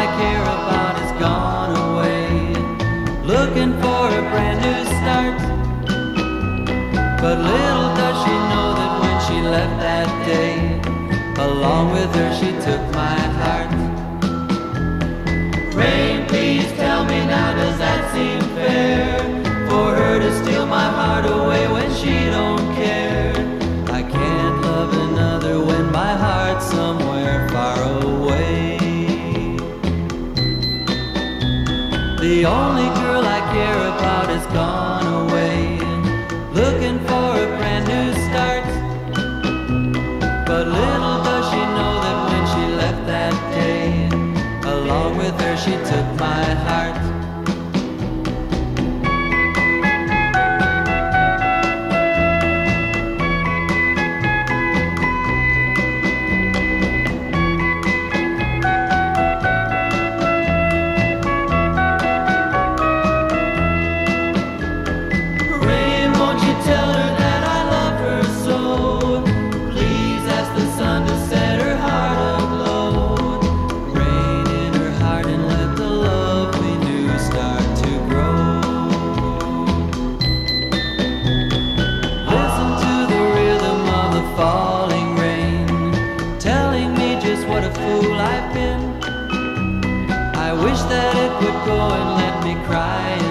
I care about is gone away, looking for a brand new start. But little does she know that when she left that day, along with her she took my heart. Rain, please tell me now, does that seem fair? For her to steal my heart away when she don't care. I can't love another when my heart's somewhere far away. The only girl I care about is gone away, looking for a brand new start. But little does she know that when she left that day, along with her she took my heart. Falling rain, telling me just what a fool I've been. I wish that it would go and let me cry